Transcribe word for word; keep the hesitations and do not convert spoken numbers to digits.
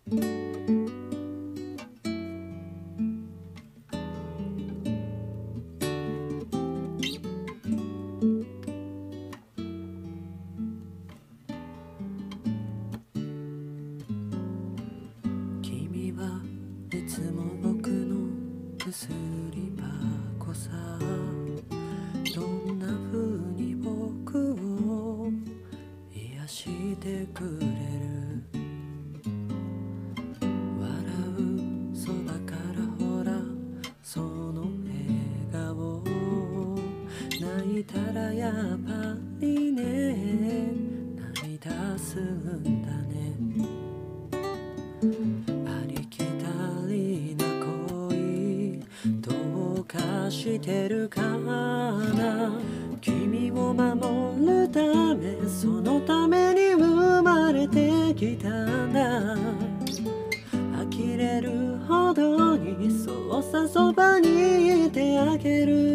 君はいつも僕の薬箱さ、どんな風に僕を癒してくれる。笑うそばからほらその笑顔、泣いたらやっぱりね涙すんだね。ありきたりな恋どうかしてるかな。君を守るためそのために生まれてきたんだ。呆れるほどにそうさそばにいてあげる。